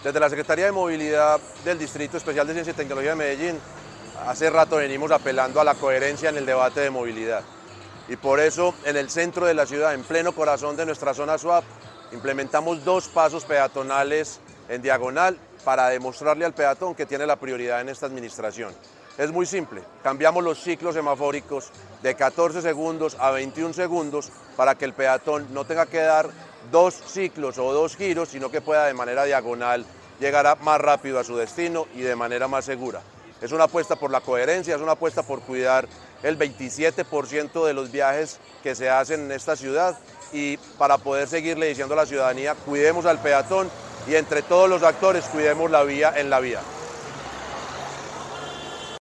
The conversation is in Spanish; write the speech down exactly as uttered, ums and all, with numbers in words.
Desde la Secretaría de Movilidad del Distrito Especial de Ciencia y Tecnología de Medellín, hace rato venimos apelando a la coherencia en el debate de movilidad. Y por eso, en el centro de la ciudad, en pleno corazón de nuestra zona SWAP, implementamos dos pasos peatonales en diagonal para demostrarle al peatón que tiene la prioridad en esta administración. Es muy simple, cambiamos los ciclos semafóricos de catorce segundos a veintiún segundos para que el peatón no tenga que dar dos ciclos o dos giros, sino que pueda de manera diagonal llegar más rápido a su destino y de manera más segura. Es una apuesta por la coherencia, es una apuesta por cuidar el veintisiete por ciento de los viajes que se hacen en esta ciudad y para poder seguirle diciendo a la ciudadanía, cuidemos al peatón y entre todos los actores cuidemos la vía en la vía.